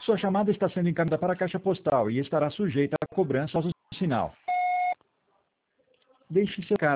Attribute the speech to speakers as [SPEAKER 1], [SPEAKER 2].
[SPEAKER 1] Sua chamada está sendo encaminhada para a caixa postal e estará sujeita à cobrança após o sinal. Deixe seu recado